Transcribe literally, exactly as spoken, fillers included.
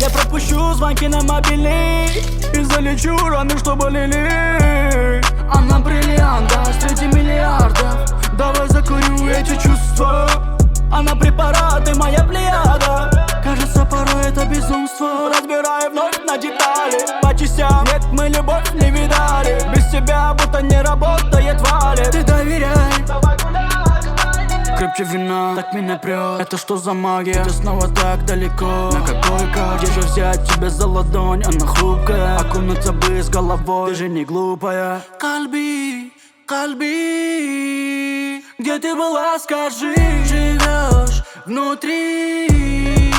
Я пропущу звонки на мобильный и залечу раны, что болели. Она бриллианта среди миллиардов. Давай закурю эти чувства. Она препараты, моя плеяда. Кажется, порой это безумство. Разбираю вновь на детали по частям. Нет, мы любовь не видали. Без тебя будто не работает валит. Ты доверяй, крепче вина, так меня прет. Это что за магия? Ты снова так далеко. На какой карте? Где же взять тебя за ладонь? Она хрупкая, окунуться бы с головой. Ты же не глупая. Кальби, Кальби, где ты была, скажи? Живешь внутри.